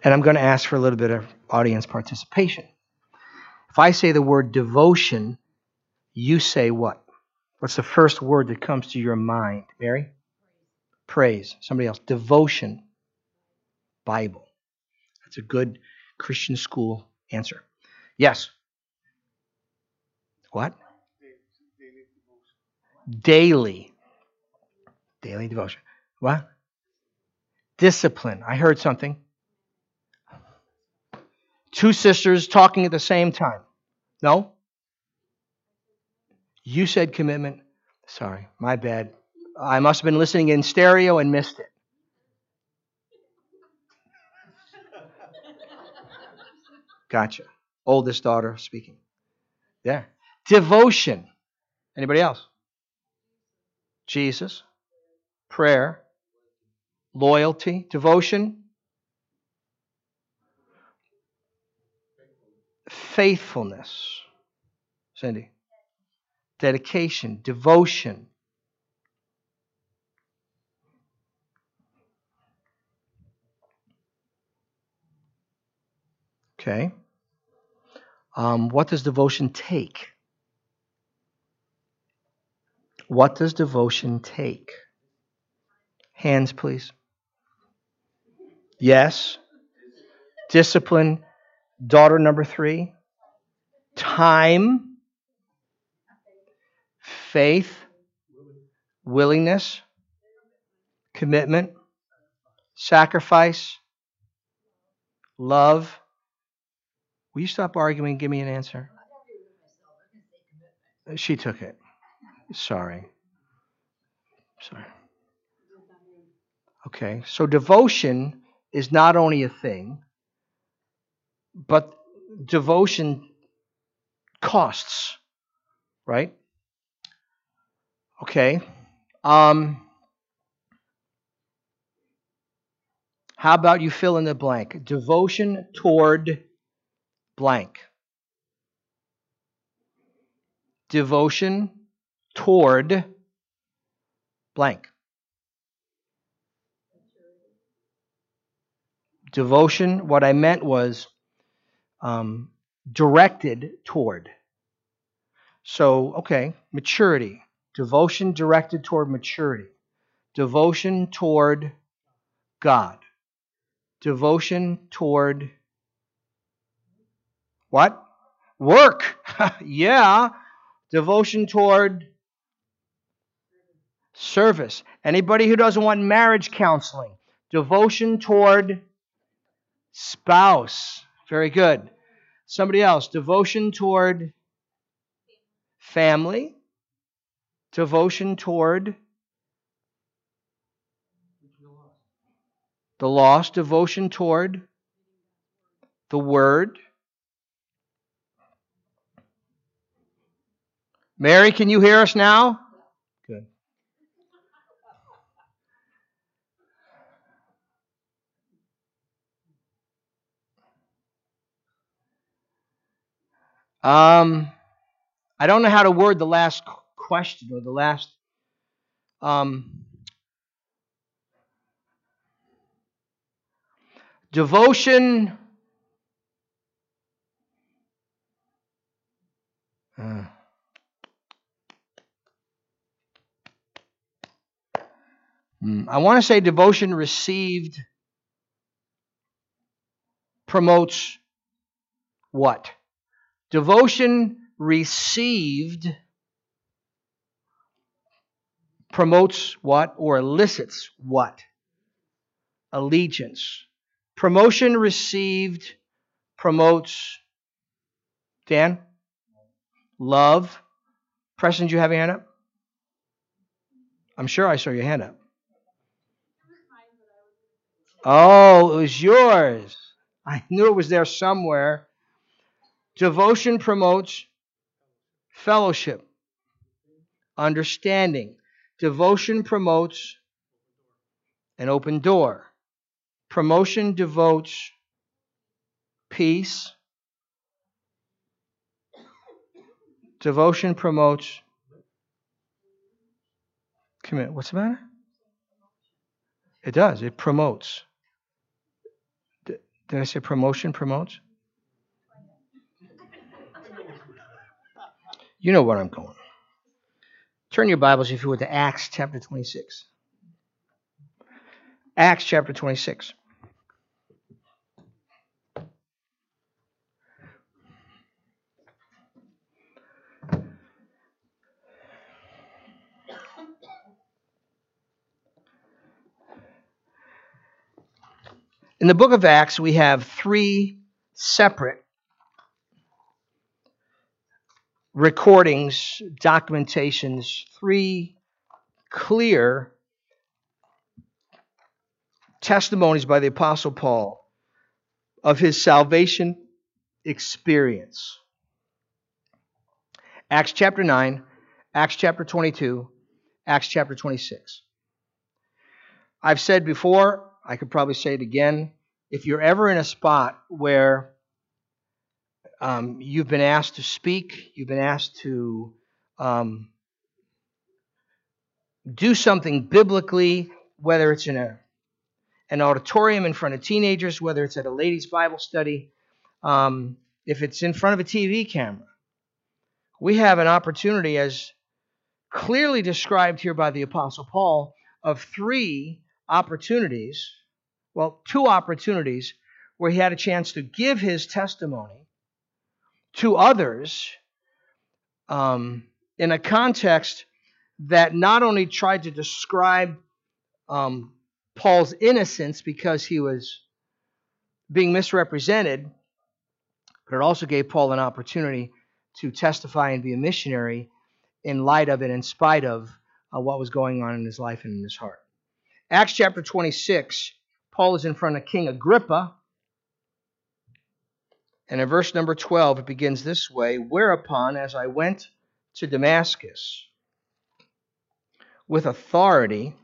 And I'm going to ask for a little bit of audience participation. If I say the word devotion, you say what? What's the first word that comes to your mind? Mary? Praise. Somebody else. Devotion. Bible. That's a good Christian school answer. Yes. What? Daily. Daily devotion. What? Discipline. I heard something. Two sisters talking at the same time. No? You said commitment. Sorry, my bad. I must have been listening in stereo and missed it. Gotcha. Oldest daughter speaking. Yeah. Devotion. Anybody else? Jesus. Prayer. Loyalty. Devotion. Faithfulness. Cindy. Dedication. Devotion. Okay. What does devotion take? What does devotion take? Hands, please. Yes. Discipline. Daughter number 3. Time. Faith. Willingness. Commitment. Sacrifice. Love. Will you stop arguing and give me an answer? She took it. Sorry. Okay, so devotion is not only a thing, but devotion costs, right? Okay. How about you fill in the blank? Devotion toward blank. Devotion toward blank. Devotion, what I meant was directed toward. So, okay, maturity. Devotion directed toward maturity. Devotion toward God. Devotion toward what? Work. Yeah. Devotion toward service. Anybody who doesn't want marriage counseling. Devotion toward spouse. Very good. Somebody else. Devotion toward family. Devotion toward the lost. Devotion toward the word. Mary, can you hear us now? Good. I don't know how to word the last question or the last. Devotion. I want to say devotion received promotes what? Devotion received promotes what or elicits what? Allegiance. Promotion received promotes, Dan? Love. Preston, do you have your hand up? I'm sure I saw your hand up. Oh, it was yours. I knew it was there somewhere. Devotion promotes fellowship, understanding. Devotion promotes an open door. Promotion devotes peace. Devotion promotes commitment. What's the matter? It does. It promotes. Did I say promotion promotes? You know where I'm going. Turn your Bibles, if you would, to Acts chapter 26. Acts chapter 26. In the book of Acts, we have three separate recordings, documentations, three clear testimonies by the Apostle Paul of his salvation experience. Acts chapter 9, Acts chapter 22, Acts chapter 26. I've said before, I could probably say it again, if you're ever in a spot where you've been asked to speak, you've been asked to do something biblically, whether it's in an auditorium in front of teenagers, whether it's at a ladies' Bible study, if it's in front of a TV camera, we have an opportunity, as clearly described here by the Apostle Paul, of three opportunities, well, two opportunities where he had a chance to give his testimony to others in a context that not only tried to describe Paul's innocence because he was being misrepresented, but it also gave Paul an opportunity to testify and be a missionary in light of and in spite of what was going on in his life and in his heart. Acts chapter 26, Paul is in front of King Agrippa. And in verse number 12, it begins this way: "Whereupon, as I went to Damascus with authority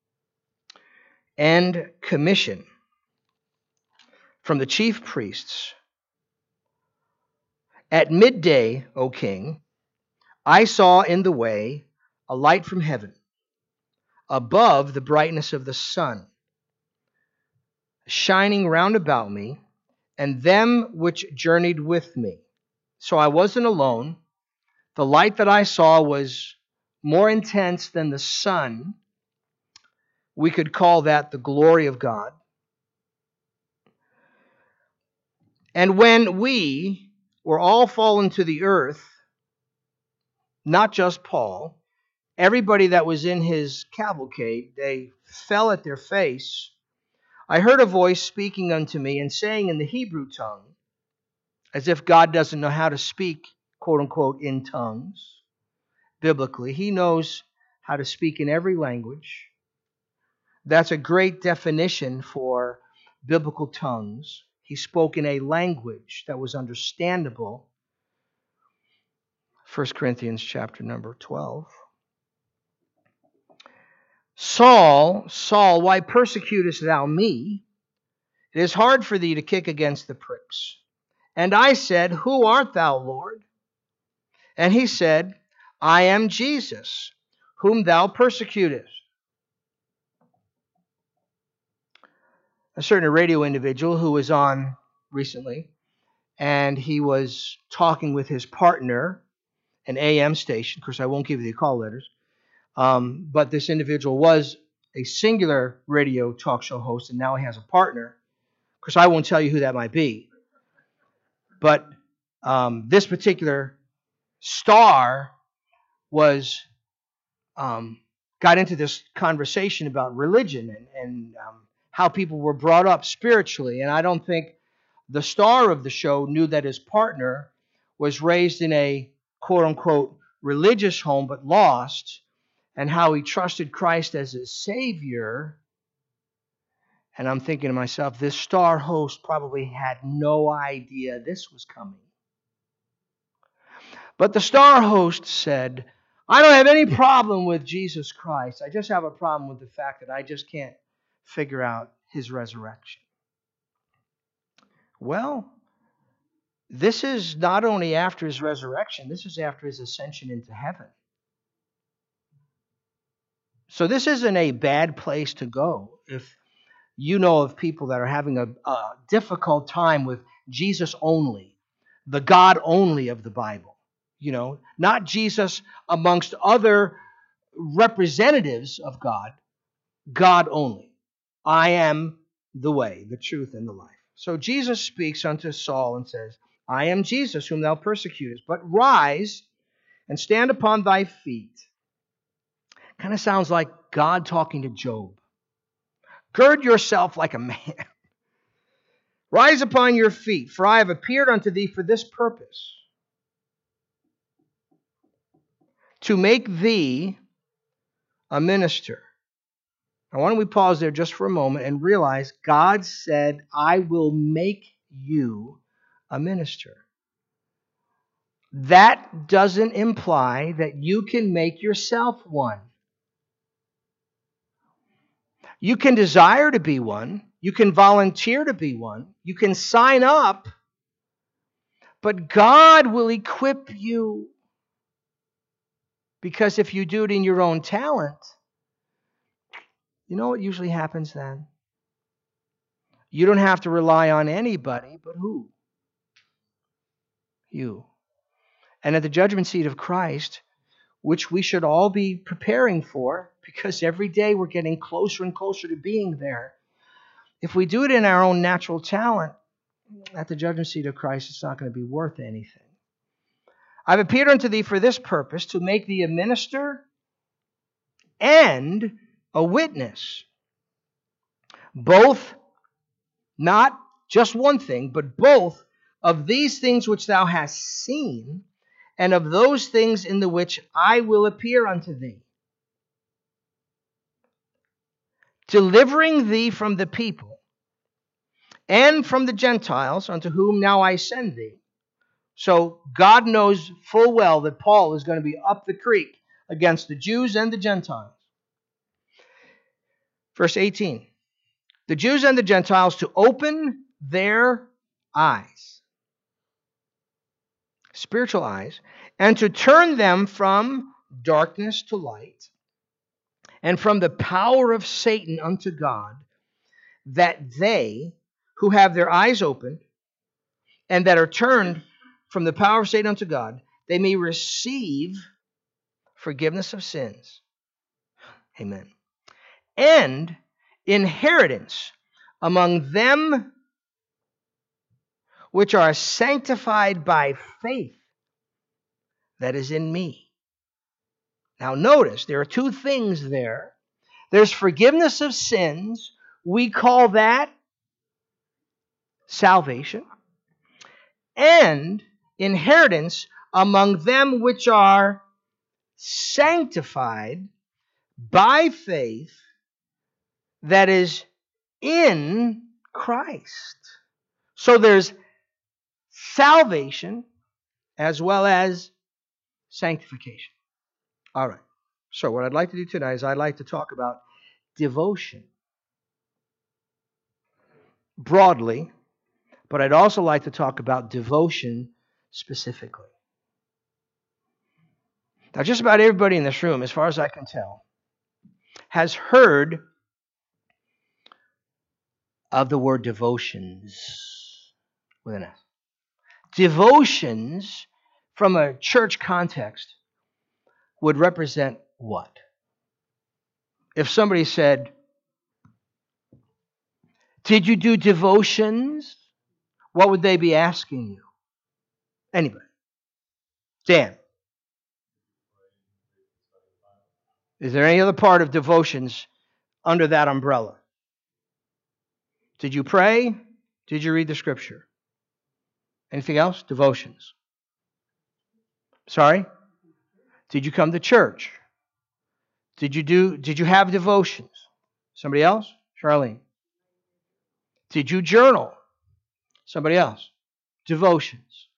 and commission from the chief priests, at midday, O king, I saw in the way a light from heaven, above the brightness of the sun, shining round about me, and them which journeyed with me. So I wasn't alone. The light that I saw was more intense than the sun. We could call that the glory of God. And when we were all fallen to the earth, not just Paul, everybody that was in his cavalcade, they fell at their face. I heard a voice speaking unto me and saying in the Hebrew tongue," as if God doesn't know how to speak, quote unquote, in tongues. Biblically, he knows how to speak in every language. That's a great definition for biblical tongues. He spoke in a language that was understandable. 1 Corinthians chapter number 12. "Saul, Saul, why persecutest thou me? It is hard for thee to kick against the pricks. And I said, Who art thou, Lord? And he said, I am Jesus, whom thou persecutest." A certain radio individual who was on recently, and he was talking with his partner, an AM station. Of course, I won't give you the call letters. But this individual was a singular radio talk show host, and now he has a partner. Of course, I won't tell you who that might be. But this particular star was got into this conversation about religion and how people were brought up spiritually. And I don't think the star of the show knew that his partner was raised in a quote-unquote religious home but lost, and how he trusted Christ as his Savior. And I'm thinking to myself, this star host probably had no idea this was coming. But the star host said, I don't have any problem with Jesus Christ. I just have a problem with the fact that I just can't figure out his resurrection. Well, this is not only after his resurrection, this is after his ascension into heaven. So this isn't a bad place to go if You know of people that are having a difficult time with Jesus only, the God only of the Bible. Not Jesus amongst other representatives of God, God only. I am the way, the truth, and the life. So Jesus speaks unto Saul and says, I am Jesus whom thou persecutest, but rise and stand upon thy feet. Kind of sounds like God talking to Job. Gird yourself like a man. Rise upon your feet, for I have appeared unto thee for this purpose, to make thee a minister. Now, why don't we pause there just for a moment and realize God said, I will make you a minister. That doesn't imply that you can make yourself one. You can desire to be one. You can volunteer to be one. You can sign up. But God will equip you. Because if you do it in your own talent, you know what usually happens then? You don't have to rely on anybody, but who? You. And at the judgment seat of Christ, which we should all be preparing for, because every day we're getting closer and closer to being there. If we do it in our own natural talent, at the judgment seat of Christ, it's not going to be worth anything. I've appeared unto thee for this purpose, to make thee a minister and a witness. Both, not just one thing, but both of these things which thou hast seen, and of those things in the which I will appear unto thee, delivering thee from the people and from the Gentiles, unto whom now I send thee. So God knows full well that Paul is going to be up the creek against the Jews and the Gentiles. Verse 18. The Jews and the Gentiles to open their eyes, spiritual eyes, and to turn them from darkness to light, and from the power of Satan unto God, that they who have their eyes opened and that are turned from the power of Satan unto God, they may receive forgiveness of sins. Amen. And inheritance among them which are sanctified by faith that is in me. Now notice, there are two things there. There's forgiveness of sins. We call that salvation. And inheritance among them which are sanctified by faith that is in Christ. So there's salvation as well as sanctification. All right. So what I'd like to do tonight is I'd like to talk about devotion broadly, but I'd also like to talk about devotion specifically. Now, just about everybody in this room, as far as I can tell, has heard of the word devotions with an S. Devotions, from a church context, would represent what? If somebody said, did you do devotions? What would they be asking you? Anybody? Dan. Is there any other part of devotions under that umbrella? Did you pray? Did you read the scripture? Anything else? Devotions. Sorry? Did you come to church? Did you have devotions? Somebody else? Charlene. Did you journal? Somebody else. Devotions.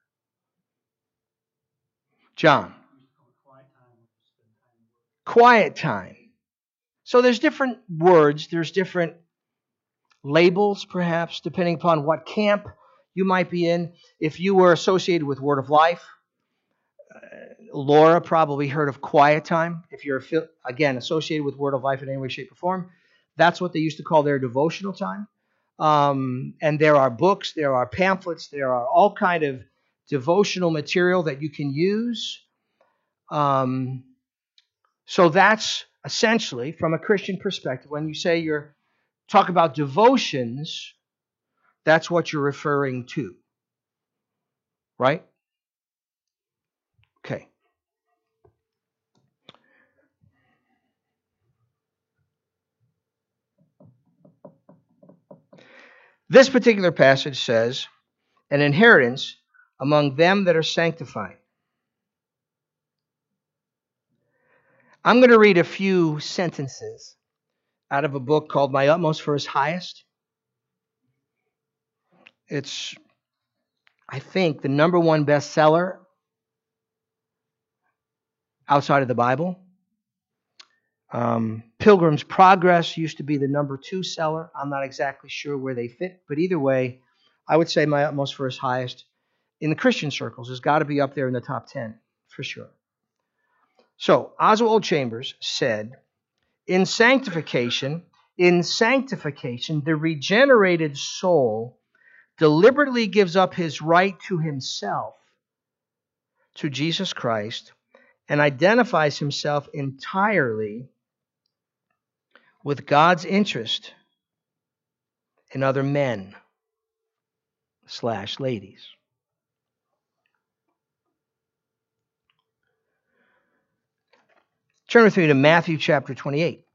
John. Quiet time. So there's different words, there's different labels, perhaps, depending upon what camp you might be in. If you were associated with Word of Life, Laura probably heard of quiet time. If you're, again, associated with Word of Life in any way, shape, or form, That's what they used to call their devotional time. And there are books, there are pamphlets, there are all kind of devotional material that you can use. So that's essentially, from a Christian perspective, when you say you're talk about devotions, that's what you're referring to. Right? Okay. This particular passage says, an inheritance among them that are sanctified. I'm going to read a few sentences out of a book called My Utmost for His Highest. It's, I think, the number one bestseller outside of the Bible. Pilgrim's Progress used to be the number 2 seller. I'm not exactly sure where they fit, but either way, I would say My Utmost for His Highest in the Christian circles has got to be up there in the top 10 for sure. So Oswald Chambers said, in sanctification, the regenerated soul deliberately gives up his right to himself, to Jesus Christ, and identifies himself entirely with God's interest in other men / ladies. Turn with me to Matthew chapter 28.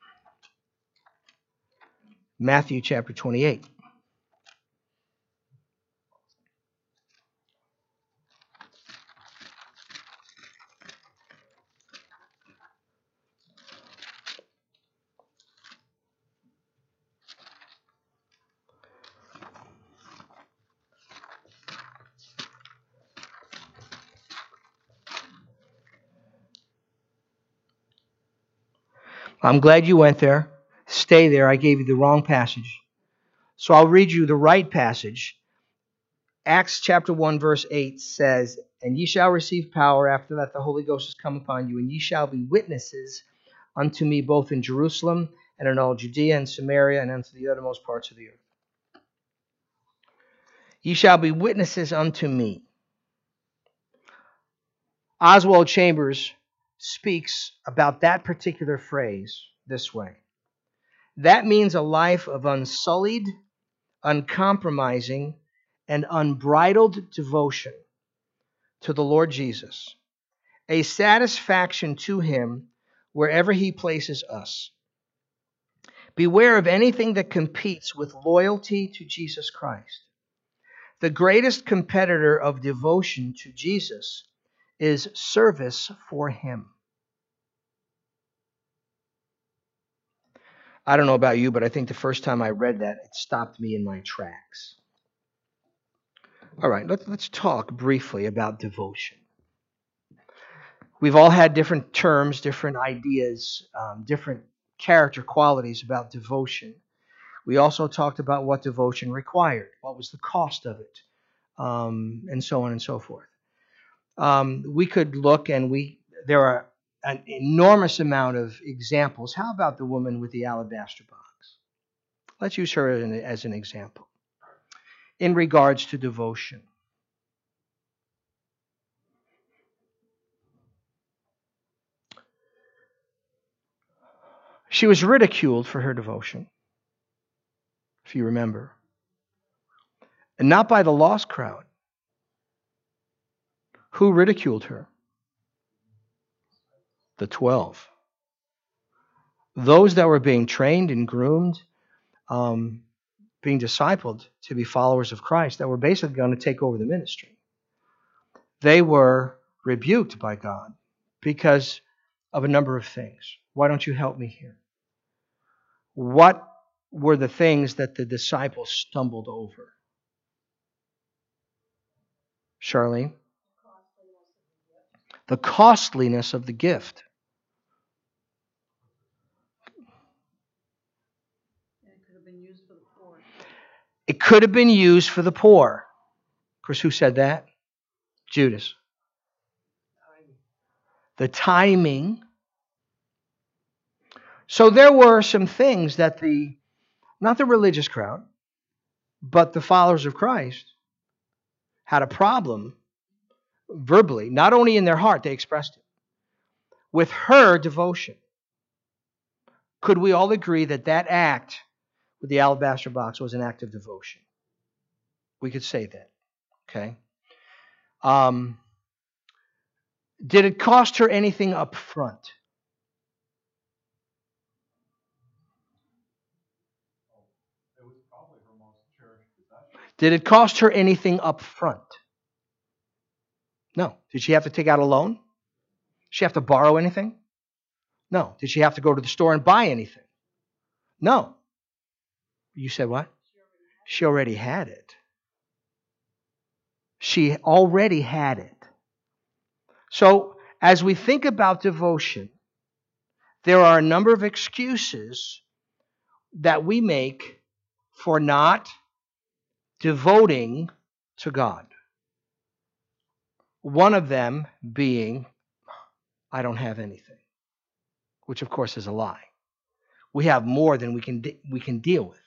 Matthew chapter 28. I'm glad you went there. Stay there. I gave you the wrong passage. So I'll read you the right passage. Acts chapter 1 verse 8 says, and ye shall receive power after that the Holy Ghost has come upon you, and ye shall be witnesses unto me both in Jerusalem and in all Judea and Samaria and unto the uttermost parts of the earth. Ye shall be witnesses unto me. Oswald Chambers speaks about that particular phrase this way. That means a life of unsullied, uncompromising, and unbridled devotion to the Lord Jesus, a satisfaction to Him wherever He places us. Beware of anything that competes with loyalty to Jesus Christ. The greatest competitor of devotion to Jesus is service for Him. I don't know about you, but I think the first time I read that, it stopped me in my tracks. All right, let's talk briefly about devotion. We've all had different terms, different ideas, different character qualities about devotion. We also talked about what devotion required, what was the cost of it, and so on and so forth. We could look, and there are an enormous amount of examples. How about the woman with the alabaster box? Let's use her as an example in regards to devotion. She was ridiculed for her devotion, if you remember, and not by the lost crowd. Who ridiculed her? The 12. Those that were being trained and groomed, being discipled to be followers of Christ, that were basically going to take over the ministry. They were rebuked by God because of a number of things. Why don't you help me here? What were the things that the disciples stumbled over? Charlene? The costliness of the gift. It could have been used for the poor. It could have been used for the poor. Of course, who said that? Judas. The timing. So there were some things that not the religious crowd, but the followers of Christ had a problem verbally, not only in their heart, they expressed it, with her devotion. Could we all agree that that act with the alabaster box was an act of devotion? We could say that. Okay. Did it cost her anything up front? It was probably her most cherished possession. Did it cost her anything up front? No. Did she have to take out a loan? Did she have to borrow anything? No. Did she have to go to the store and buy anything? No. You said what? She already had it. She already had it. So, as we think about devotion, there are a number of excuses that we make for not devoting to God. One of them being, I don't have anything, which of course is a lie. We have more than we can deal with.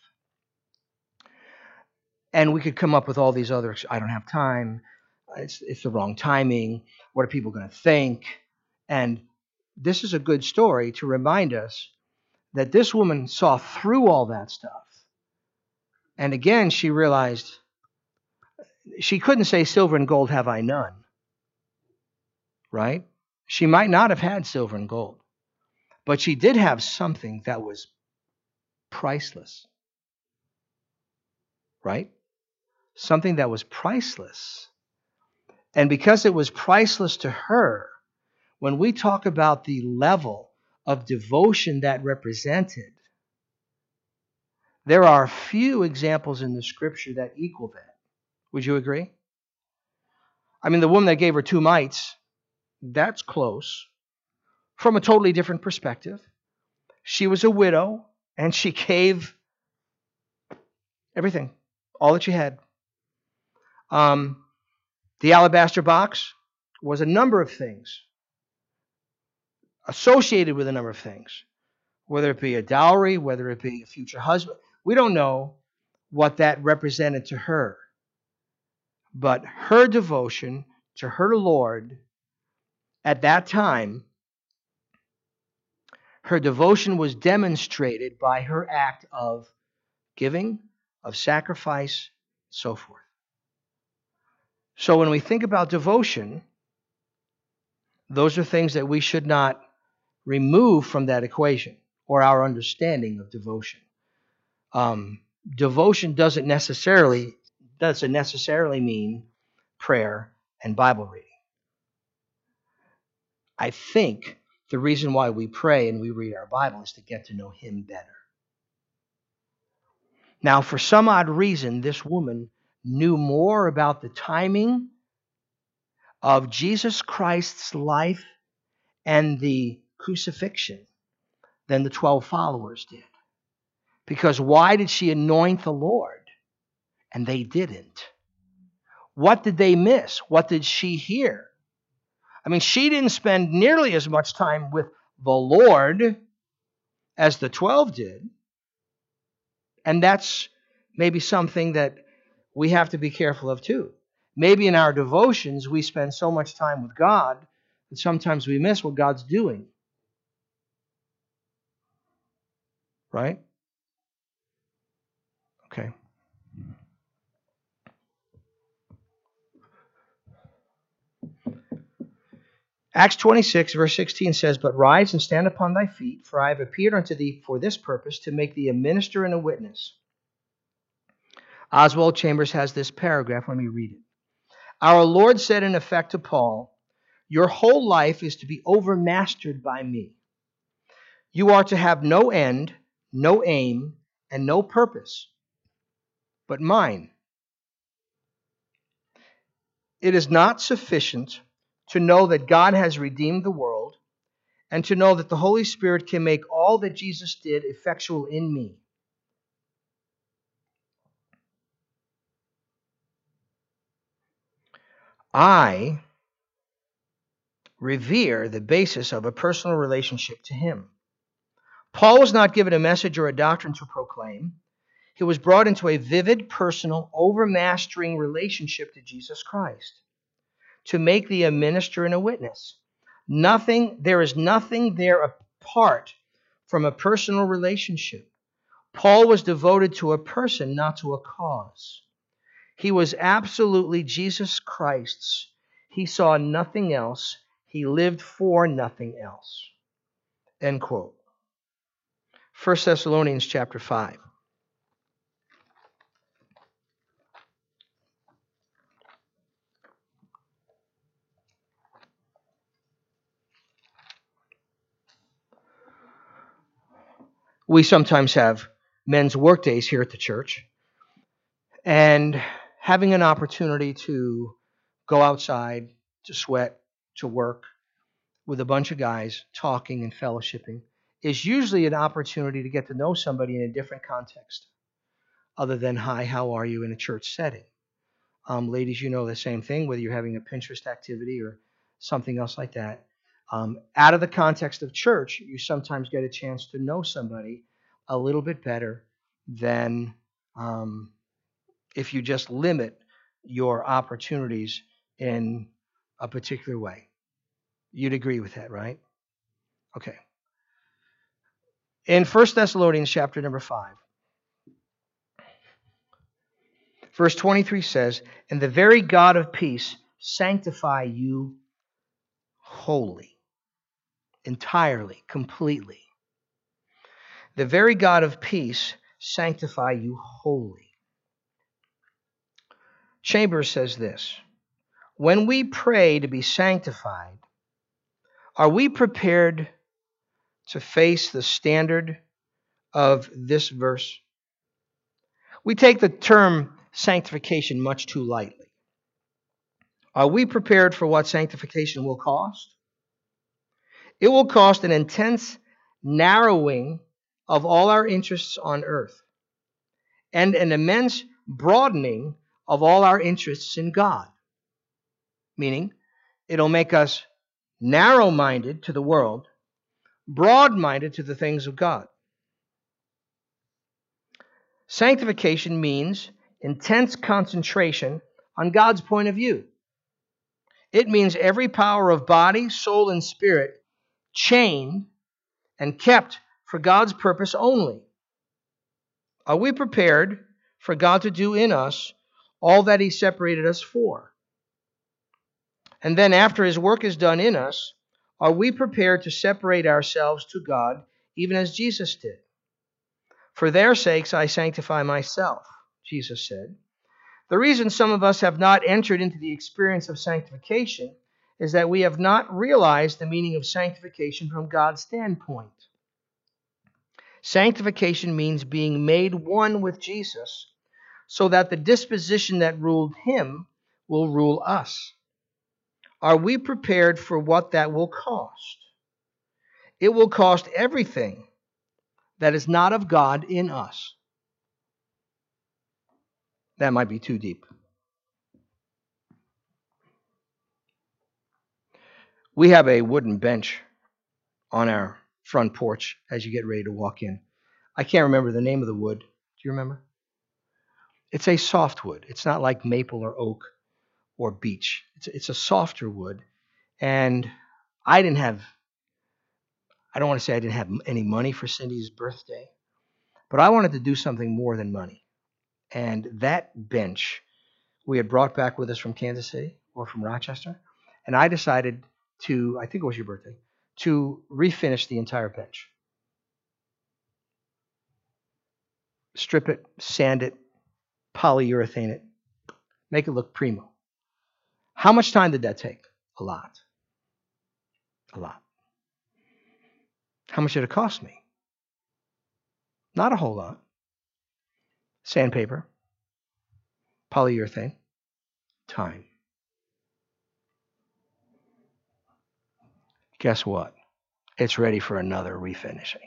And we could come up with all these other, I don't have time, it's the wrong timing, what are people going to think? And this is a good story to remind us that this woman saw through all that stuff. And again, she realized she couldn't say, silver and gold have I none. Right? She might not have had silver and gold, but she did have something that was priceless. Right? Something that was priceless. And because it was priceless to her, when we talk about the level of devotion that represented, there are few examples in the scripture that equal that. Would you agree? I mean, the woman that gave her 2 mites, that's close. From a totally different perspective. She was a widow, and she gave everything, all that she had. The alabaster box was a number of things, associated with a number of things, whether it be a dowry, whether it be a future husband. We don't know what that represented to her. But her devotion to her Lord at that time, her devotion was demonstrated by her act of giving, of sacrifice, so forth. So when we think about devotion, those are things that we should not remove from that equation or our understanding of devotion. Devotion doesn't necessarily mean prayer and Bible reading. I think the reason why we pray and we read our Bible is to get to know Him better. Now, for some odd reason, this woman knew more about the timing of Jesus Christ's life and the crucifixion than the 12 followers did. Because why did she anoint the Lord and they didn't? What did they miss? What did she hear? I mean, she didn't spend nearly as much time with the Lord as the 12 did. And that's maybe something that we have to be careful of too. Maybe in our devotions, we spend so much time with God that sometimes we miss what God's doing. Right? Okay. Acts 26, verse 16 says, "But rise and stand upon thy feet, for I have appeared unto thee for this purpose, to make thee a minister and a witness." Oswald Chambers has this paragraph. Let me read it. "Our Lord said in effect to Paul, your whole life is to be overmastered by me. You are to have no end, no aim, and no purpose, but mine. It is not sufficient to know that God has redeemed the world and to know that the Holy Spirit can make all that Jesus did effectual in me. I revere the basis of a personal relationship to Him. Paul was not given a message or a doctrine to proclaim. He was brought into a vivid, personal, overmastering relationship to Jesus Christ to make thee a minister and a witness. There is nothing there apart from a personal relationship. Paul was devoted to a person, not to a cause. He was absolutely Jesus Christ's. He saw nothing else. He lived for nothing else. End quote. 1 Thessalonians chapter 5. We sometimes have men's work days here at the church, and having an opportunity to go outside, to sweat, to work with a bunch of guys talking and fellowshipping is usually an opportunity to get to know somebody in a different context other than, hi, how are you, in a church setting. Ladies, you know the same thing, whether you're having a Pinterest activity or something else like that. Out of the context of church, you sometimes get a chance to know somebody a little bit better than if you just limit your opportunities in a particular way. You'd agree with that, right? Okay. In 1 Thessalonians chapter number 5, verse 23 says, "And the very God of peace sanctify you wholly," entirely, completely. The very God of peace sanctify you wholly. Chambers says this: when we pray to be sanctified, are we prepared to face the standard of this verse? We take the term sanctification much too lightly. Are we prepared for what sanctification will cost? It will cost an intense narrowing of all our interests on earth and an immense broadening of all our interests in God. Meaning, it'll make us narrow-minded to the world, broad-minded to the things of God. Sanctification means intense concentration on God's point of view. It means every power of body, soul, and spirit chained and kept for God's purpose only. Are we prepared for God to do in us all that He separated us for? And then after His work is done in us, are we prepared to separate ourselves to God even as Jesus did? For their sakes I sanctify myself, Jesus said. The reason some of us have not entered into the experience of sanctification is that we have not realized the meaning of sanctification from God's standpoint. Sanctification means being made one with Jesus so that the disposition that ruled Him will rule us. Are we prepared for what that will cost? It will cost everything that is not of God in us. That might be too deep. We have a wooden bench on our front porch as you get ready to walk in. I can't remember the name of the wood. Do you remember? It's a soft wood. It's not like maple or oak or beech. It's a softer wood. And I don't want to say I didn't have any money for Cindy's birthday, but I wanted to do something more than money. And that bench we had brought back with us from Kansas City or from Rochester, and I decided to, I think it was your birthday, to refinish the entire bench. Strip it, sand it, polyurethane it, make it look primo. How much time did that take? A lot. A lot. How much did it cost me? Not a whole lot. Sandpaper, polyurethane, time. Guess what? It's ready for another refinishing.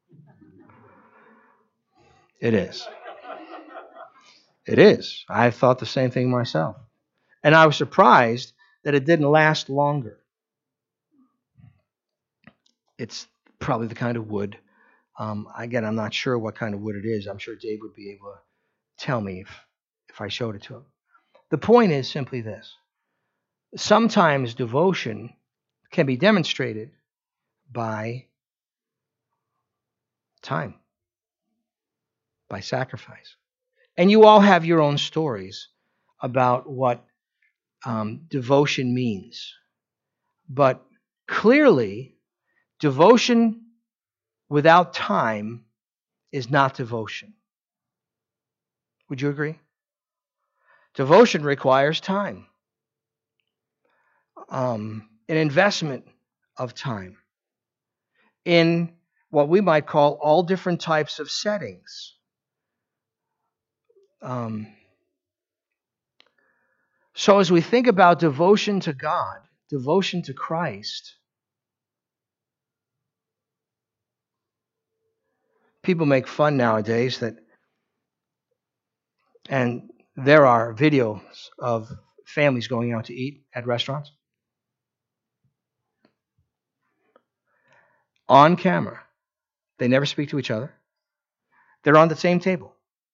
It is. It is. I thought the same thing myself. And I was surprised that it didn't last longer. It's probably the kind of wood Again, I'm not sure what kind of wood it is. I'm sure Dave would be able to tell me if I showed it to him. The point is simply this. Sometimes devotion can be demonstrated by time, by sacrifice. And you all have your own stories about what devotion means. But clearly, devotion without time is not devotion. Would you agree? Devotion requires time, an investment of time in what we might call all different types of settings. So as we think about devotion to God, devotion to Christ, people make fun nowadays and there are videos of families going out to eat at restaurants on camera. They never speak to each other. They're on the same table.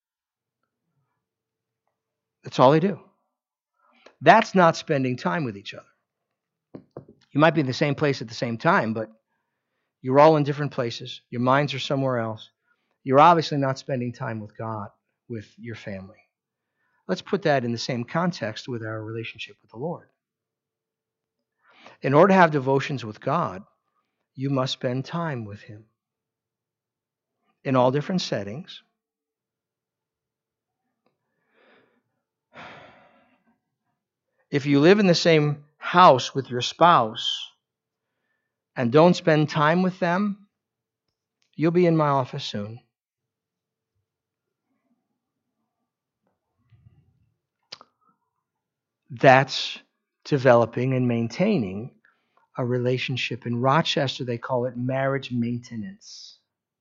That's all they do. That's not spending time with each other. You might be in the same place at the same time, but you're all in different places. Your minds are somewhere else. You're obviously not spending time with God, with your family. Let's put that in the same context with our relationship with the Lord. In order to have devotions with God, you must spend time with Him in all different settings. If you live in the same house with your spouse and don't spend time with them, you'll be in my office soon. That's developing and maintaining a relationship. In Rochester, they call it marriage maintenance.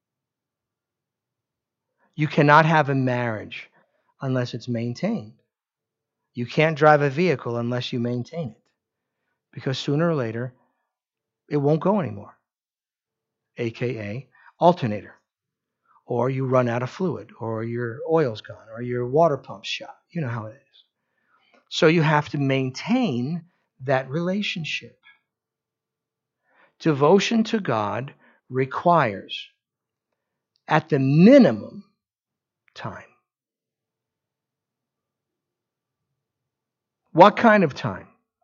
You cannot have a marriage unless it's maintained. You can't drive a vehicle unless you maintain it, because sooner or later, it won't go anymore, aka alternator. Or you run out of fluid, or your oil's gone, or your water pump's shot. You know how it is. So you have to maintain that relationship. Devotion to God requires, at the minimum, time. What kind of time?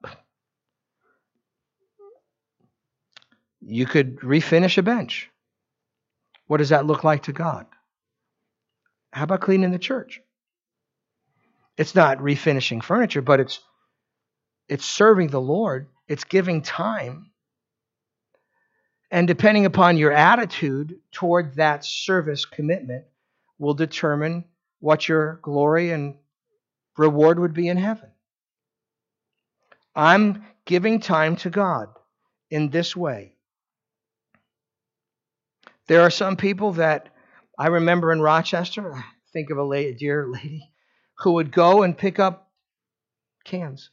You could refinish a bench. What does that look like to God? How about cleaning the church? It's not refinishing furniture, but it's serving the Lord. It's giving time. And depending upon your attitude toward that service commitment will determine what your glory and reward would be in heaven. I'm giving time to God in this way. There are some people that I remember in Rochester, I think of a dear lady, who would go and pick up cans.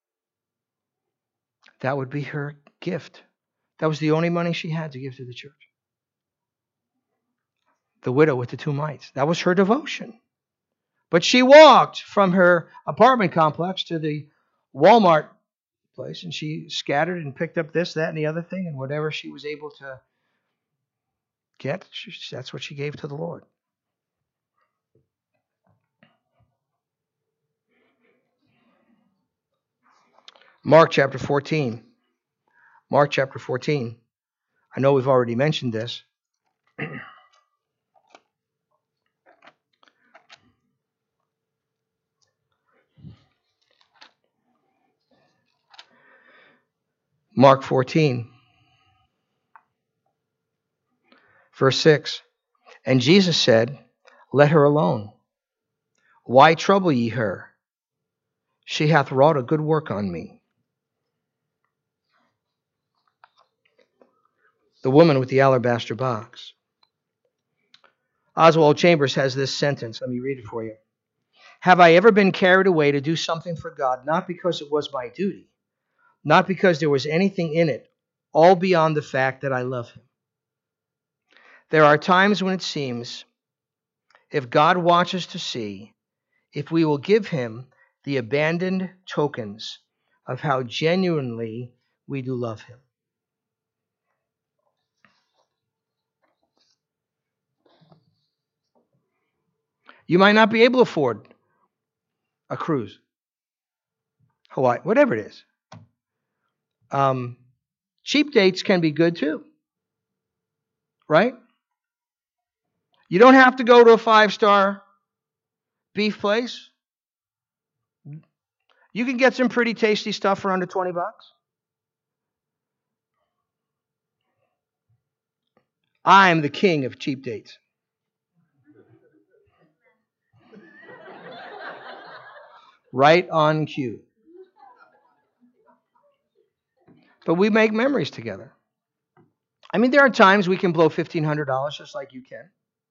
That would be her gift. That was the only money she had to give to the church. The widow with the 2 mites. That was her devotion. But she walked from her apartment complex to the Walmart place, and she scattered and picked up this, that, and the other thing, and whatever she was able to get, that's what she gave to the Lord. Mark chapter 14. Mark chapter 14. I know we've already mentioned this. Mark 14, verse 6. And Jesus said, Let her alone. Why trouble ye her? She hath wrought a good work on me. The woman with the alabaster box. Oswald Chambers has this sentence. Let me read it for you. Have I ever been carried away to do something for God, not because it was my duty, not because there was anything in it, all beyond the fact that I love Him? There are times when it seems, if God watches to see if we will give him the abandoned tokens of how genuinely we do love him. You might not be able to afford a cruise, Hawaii, whatever it is. Cheap dates can be good too, right? You don't have to go to a 5-star beef place. You can get some pretty tasty stuff for under $20. I'm the king of cheap dates. Right on cue. But we make memories together. I mean, there are times we can blow $1,500 just like you can.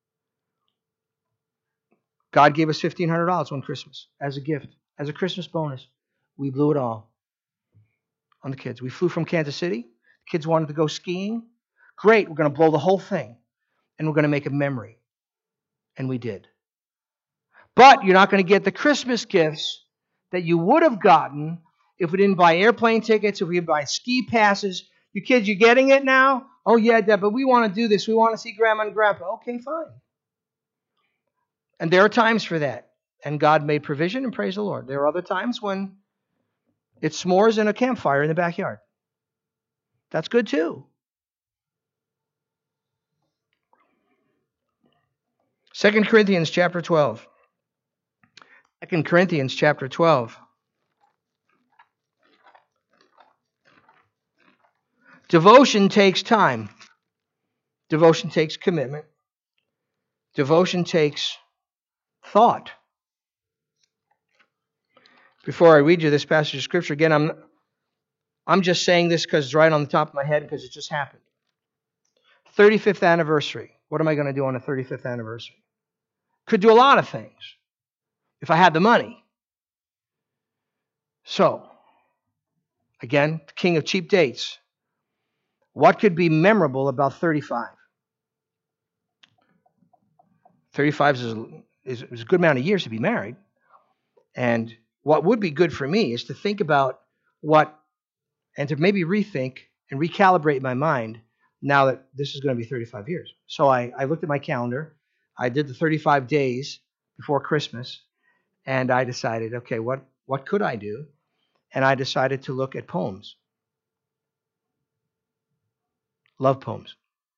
God gave us $1,500 on Christmas as a gift, as a Christmas bonus. We blew it all on the kids. We flew from Kansas City. Kids wanted to go skiing. Great, we're going to blow the whole thing, and we're going to make a memory. And we did. But you're not going to get the Christmas gifts that you would have gotten if we didn't buy airplane tickets, if we didn't buy ski passes. You kids, you getting it now? Oh, yeah, Dad, but we want to do this. We want to see Grandma and Grandpa. Okay, fine. And there are times for that. And God made provision, and praise the Lord. There are other times when it's s'mores and a campfire in the backyard. That's good too. 2 Corinthians chapter 12. 2 Corinthians chapter 12. Devotion takes time. Devotion takes commitment. Devotion takes thought. Before I read you this passage of Scripture, again, I'm just saying this because it's right on the top of my head because it just happened. 35th anniversary. What am I going to do on the 35th anniversary? Could do a lot of things if I had the money. So, again, the king of cheap dates. What could be memorable about 35? 35 is a good amount of years to be married. And what would be good for me is to think about and to maybe rethink and recalibrate my mind now that this is going to be 35 years. So I looked at my calendar. I did the 35 days before Christmas. And I decided, okay, what could I do? And I decided to look at poems. Love poems.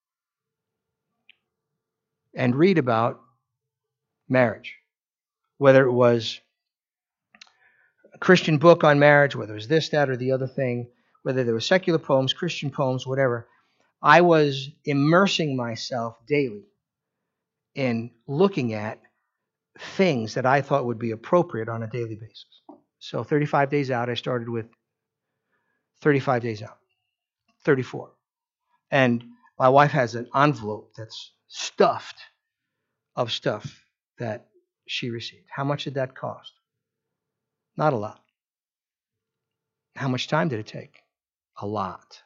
And read about marriage. Whether it was a Christian book on marriage, whether it was this, that, or the other thing, whether there were secular poems, Christian poems, whatever. I was immersing myself daily in looking at things that I thought would be appropriate on a daily basis. So 35 days out, I started with 35 days out, 34. And my wife has an envelope that's stuffed of stuff that she received. How much did that cost? Not a lot. How much time did it take? A lot.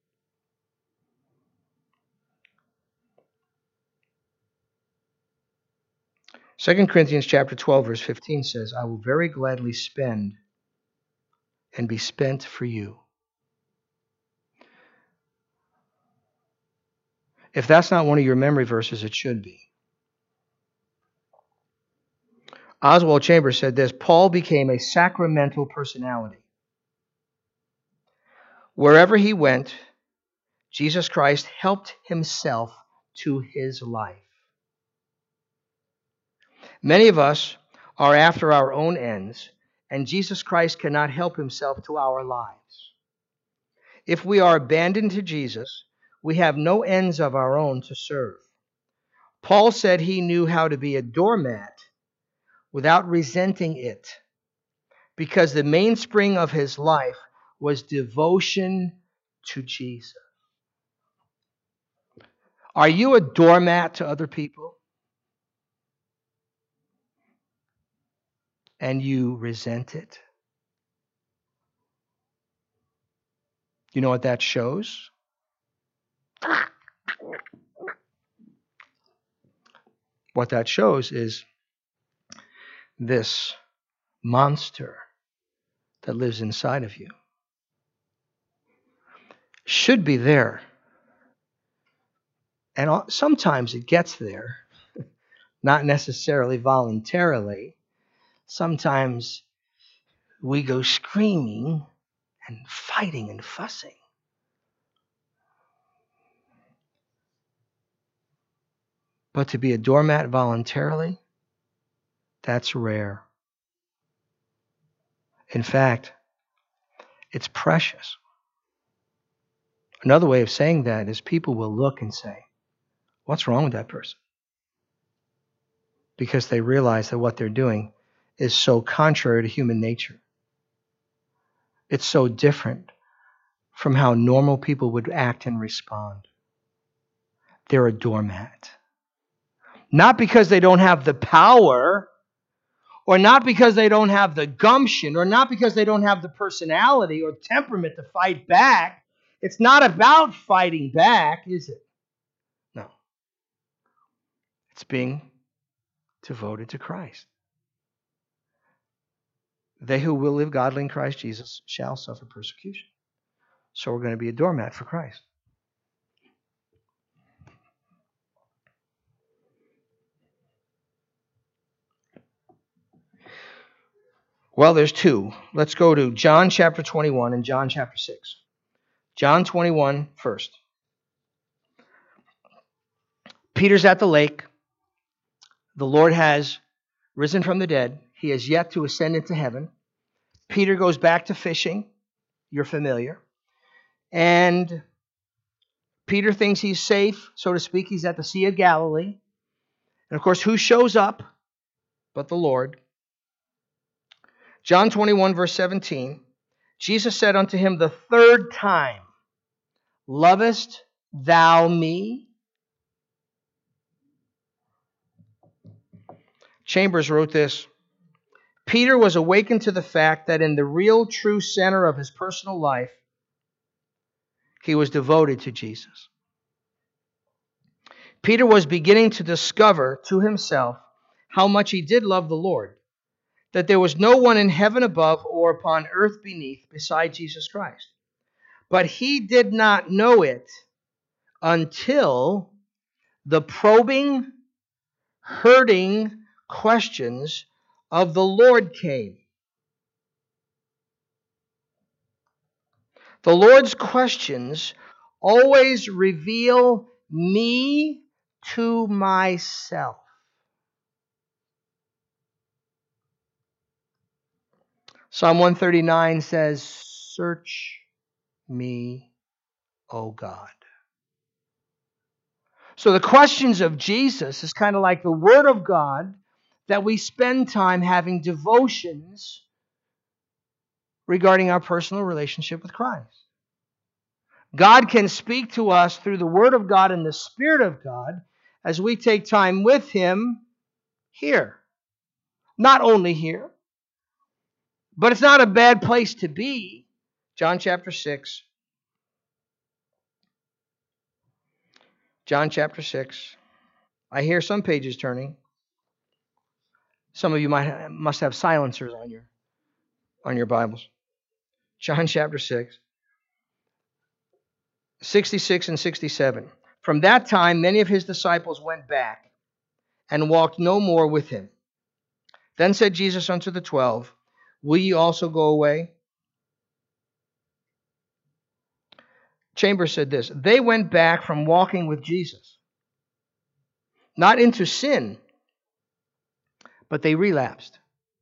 Second Corinthians chapter 12, verse 15 says, I will very gladly spend and be spent for you. If that's not one of your memory verses, it should be. Oswald Chambers said this, Paul became a sacramental personality. Wherever he went, Jesus Christ helped himself to his life. Many of us are after our own ends, and Jesus Christ cannot help himself to our lives. If we are abandoned to Jesus, we have no ends of our own to serve. Paul said he knew how to be a doormat without resenting it, because the mainspring of his life was devotion to Jesus. Are you a doormat to other people? And you resent it? You know what that shows? What that shows is this monster that lives inside of you should be there. And sometimes it gets there, not necessarily voluntarily. Sometimes we go screaming and fighting and fussing. But to be a doormat voluntarily, that's rare. In fact, it's precious. Another way of saying that is people will look and say, what's wrong with that person? Because they realize that what they're doing is so contrary to human nature. It's so different from how normal people would act and respond. They're a doormat. Not because they don't have the power, or not because they don't have the gumption, or not because they don't have the personality or temperament to fight back. It's not about fighting back, is it? No. It's being devoted to Christ. They who will live godly in Christ Jesus shall suffer persecution. So we're going to be a doormat for Christ. Well, there's two. Let's go to John chapter 21 and John chapter 6. John 21 first. Peter's at the lake. The Lord has risen from the dead. He has yet to ascend into heaven. Peter goes back to fishing. You're familiar. And Peter thinks he's safe, so to speak. He's at the Sea of Galilee. And of course, who shows up but the Lord? John 21, verse 17. Jesus said unto him the third time, lovest thou me? Chambers wrote this. Peter was awakened to the fact that in the real true center of his personal life, he was devoted to Jesus. Peter was beginning to discover to himself how much he did love the Lord, that there was no one in heaven above or upon earth beneath beside Jesus Christ. But he did not know it until the probing, hurting questions of the Lord came. The Lord's questions always reveal me to myself. Psalm 139 says, search me, O God. So the questions of Jesus is kind of like the Word of God that we spend time having devotions regarding our personal relationship with Christ. God can speak to us through the Word of God and the Spirit of God as we take time with Him here. Not only here, but it's not a bad place to be. John chapter 6. John chapter 6. I hear some pages turning. Some of you must have silencers on your Bibles. John chapter 6. 66 and 67. From that time, many of his disciples went back and walked no more with him. Then said Jesus unto the 12, will ye also go away? Chambers said this, they went back from walking with Jesus, not into sin, but they relapsed.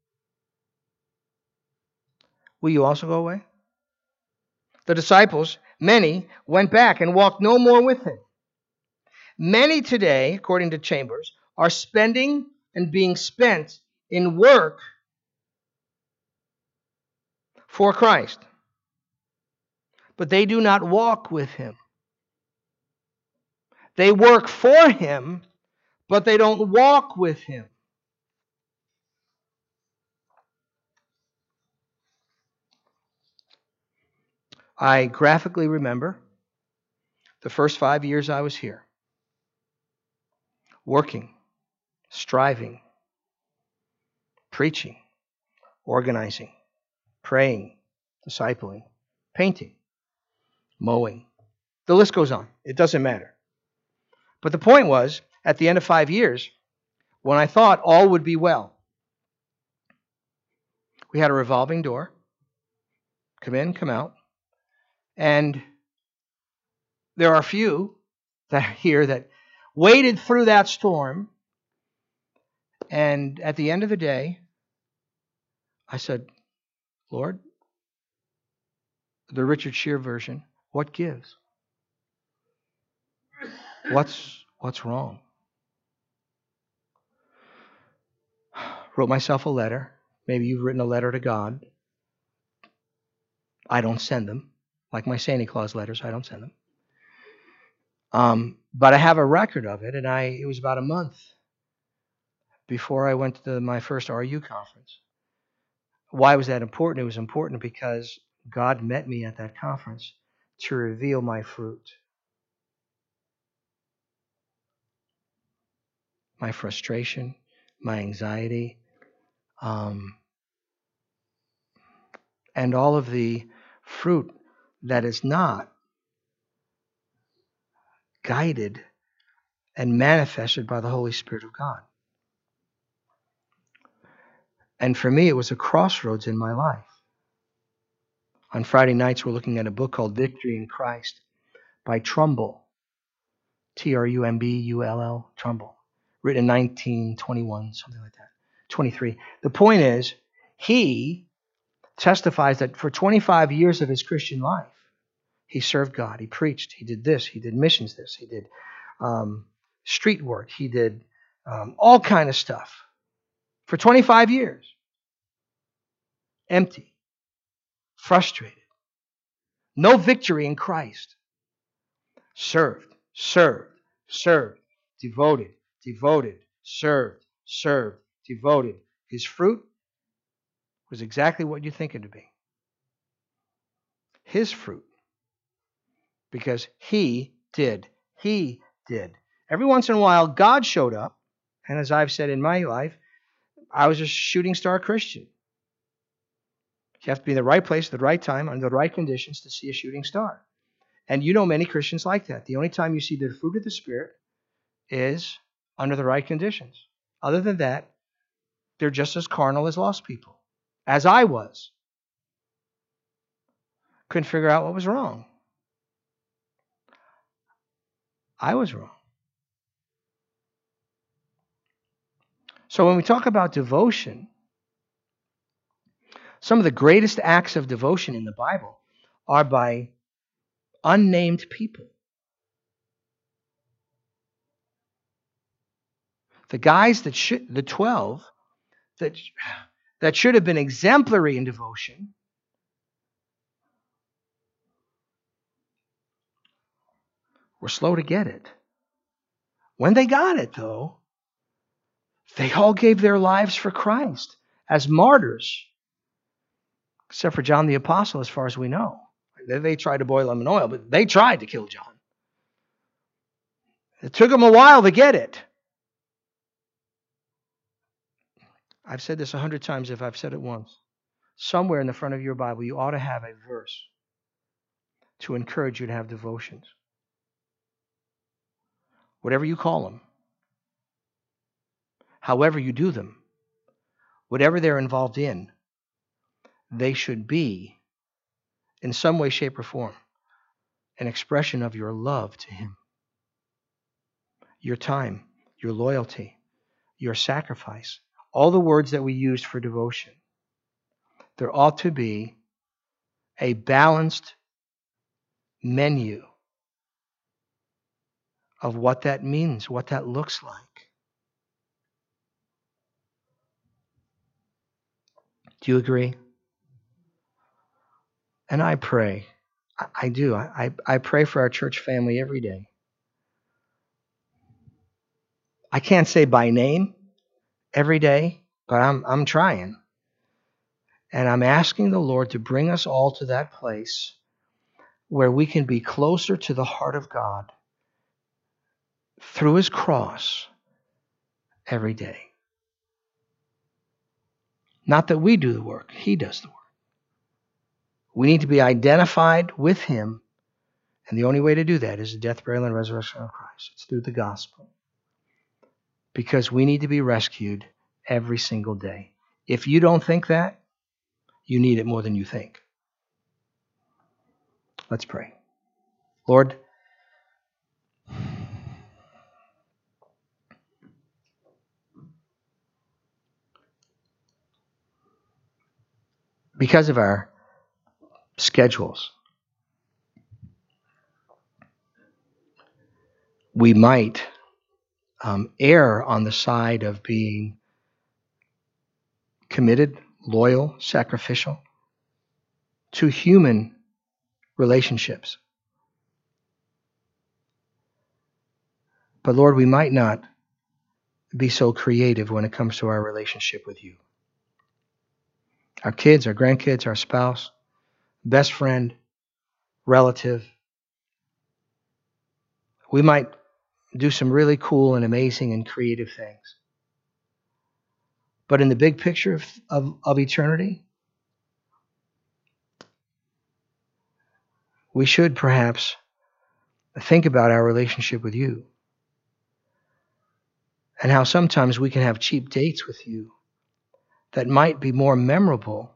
Will you also go away? The disciples, many, went back and walked no more with him. Many today, according to Chambers, are spending and being spent in work for Christ. But they do not walk with him. They work for him, but they don't walk with him. I graphically remember the first 5 years I was here, working striving, preaching, organizing, praying, discipling, painting, mowing. The list goes on. It doesn't matter. But the point was, at the end of 5 years, when I thought all would be well, we had a revolving door. Come in, come out. And there are few that here that waded through that storm. And at the end of the day, I said, Lord, the Richard Shear version, what gives? What's wrong? Wrote myself a letter. Maybe you've written a letter to God. I don't send them. Like my Santa Claus letters, I don't send them. But I have a record of it, and it was about a month before I went to my first RU conference. Why was that important? It was important because God met me at that conference to reveal my fruit. My frustration, my anxiety, and all of the fruit that is not guided and manifested by the Holy Spirit of God. And for me, it was a crossroads in my life. On Friday nights, we're looking at a book called Victory in Christ by Trumbull, Trumbull, Trumbull, written in 1921, something like that, 23. The point is, he testifies that for 25 years of his Christian life, he served God. He preached. He did this. He did missions this. He did street work. He did all kind of stuff for 25 years. Empty. Frustrated. No victory in Christ. Served. Devoted. Served. Devoted. His fruit was exactly what you think it to be. His fruit. Because he did. Every once in a while, God showed up. And as I've said in my life, I was a shooting star Christian. You have to be in the right place at the right time, under the right conditions to see a shooting star. And you know many Christians like that. The only time you see the fruit of the Spirit is under the right conditions. Other than that, they're just as carnal as lost people. As I was. Couldn't figure out what was wrong. I was wrong. So when we talk about devotion, some of the greatest acts of devotion in the Bible are by unnamed people. The guys the 12 that should have been exemplary in devotion were slow to get it. When they got it, though, they all gave their lives for Christ as martyrs. Except for John the Apostle, as far as we know. They tried to boil him in oil, but they tried to kill John. It took them a while to get it. I've said this 100 times if I've said it once. Somewhere in the front of your Bible, you ought to have a verse to encourage you to have devotions. Whatever you call them. However you do them. Whatever they're involved in. They should be, in some way, shape, or form, an expression of your love to Him. Your time, your loyalty, your sacrifice. All the words that we used for devotion. There ought to be a balanced menu of what that means, what that looks like. Do you agree? And I pray. I do. I pray for our church family every day. I can't say by name every day, but I'm trying. And I'm asking the Lord to bring us all to that place where we can be closer to the heart of God through His cross every day. Not that we do the work, he does the work. We need to be identified with him, and the only way to do that is the death, burial, and resurrection of Christ. It's through the gospel. Because we need to be rescued every single day. If you don't think that, you need it more than you think. Let's pray. Lord, because of our schedules, we might err on the side of being committed, loyal, sacrificial to human relationships. But Lord, we might not be so creative when it comes to our relationship with you. Our kids, our grandkids, our spouse, best friend, relative. We might do some really cool and amazing and creative things. But in the big picture of eternity, we should perhaps think about our relationship with you and how sometimes we can have cheap dates with you that might be more memorable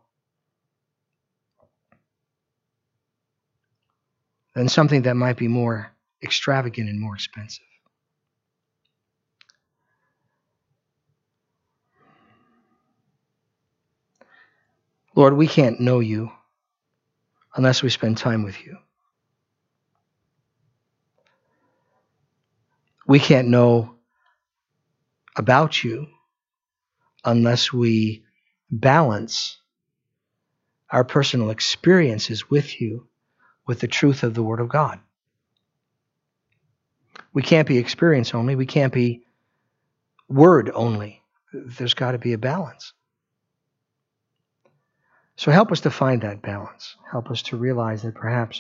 than something that might be more extravagant and more expensive. Lord, we can't know you unless we spend time with you. We can't know about you unless we balance our personal experiences with you with the truth of the Word of God. We can't be experience only. We can't be word only. There's got to be a balance. So help us to find that balance. Help us to realize that perhaps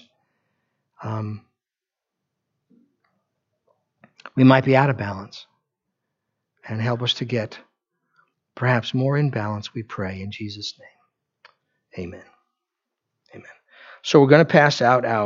we might be out of balance. And help us to get perhaps more in balance, we pray in Jesus' name. Amen. Amen. So we're going to pass out our